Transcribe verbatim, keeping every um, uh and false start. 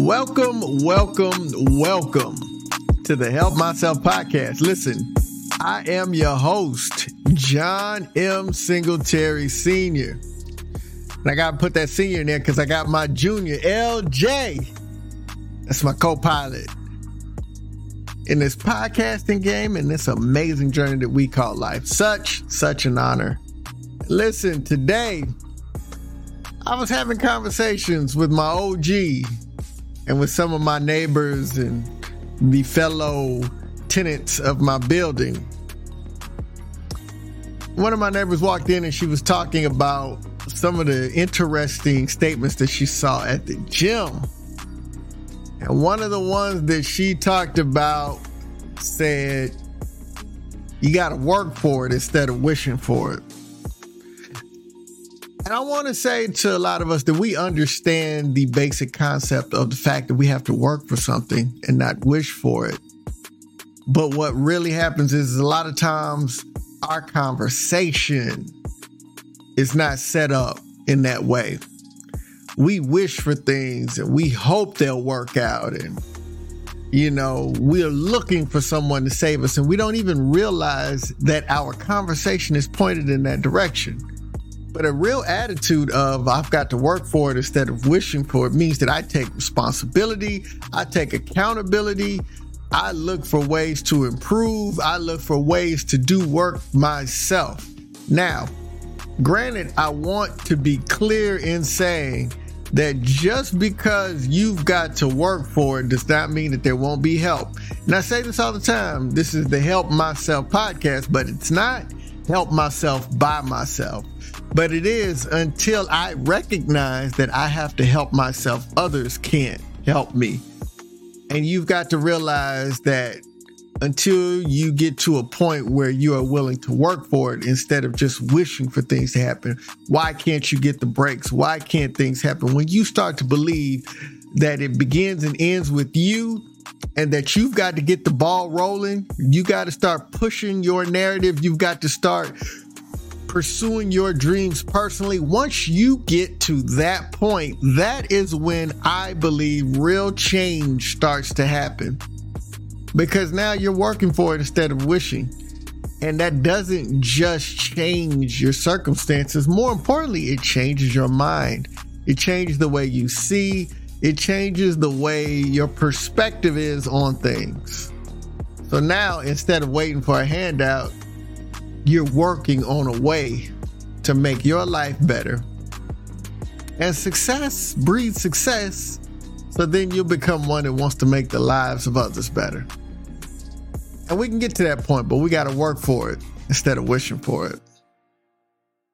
Welcome, welcome, welcome to the Help Myself Podcast. Listen, I am your host, John M. Singletary Senior And I got to put that senior in there because I got my junior, L J. That's my co-pilot in this podcasting game and this amazing journey that we call life. Such, such an honor. Listen, today, I was having conversations with my O G and with some of my neighbors and the fellow tenants of my building. One of my neighbors walked in and she was talking about some of the interesting statements that she saw at the gym. And one of the ones that she talked about said, you got to work for it instead of wishing for it. And I want to say to a lot of us that we understand the basic concept of the fact that we have to work for something and not wish for it. But what really happens is a lot of times our conversation is not set up in that way. We wish for things and we hope they'll work out. And, you know, we're looking for someone to save us. And we don't even realize that our conversation is pointed in that direction. But a real attitude of I've got to work for it instead of wishing for it means that I take responsibility. I take accountability. I look for ways to improve. I look for ways to do work myself. Now, granted, I want to be clear in saying that just because you've got to work for it does not mean that there won't be help. And I say this all the time. This is the Help Myself Podcast, but it's not help myself by myself. But it is until I recognize that I have to help myself, others can't help me. And you've got to realize that until you get to a point where you are willing to work for it instead of just wishing for things to happen, why can't you get the breaks? Why can't things happen? When you start to believe that it begins and ends with you and that you've got to get the ball rolling, you got to start pushing your narrative. You've got to start pursuing your dreams personally. Once you get to that point, that is when I believe real change starts to happen. Because now you're working for it instead of wishing. And that doesn't just change your circumstances. More importantly, it changes your mind. It changes the way you see. It changes the way your perspective is on things. So now, instead of waiting for a handout, you're working on a way to make your life better. And success breeds success. So then you'll become one that wants to make the lives of others better. And we can get to that point, but we got to work for it instead of wishing for it.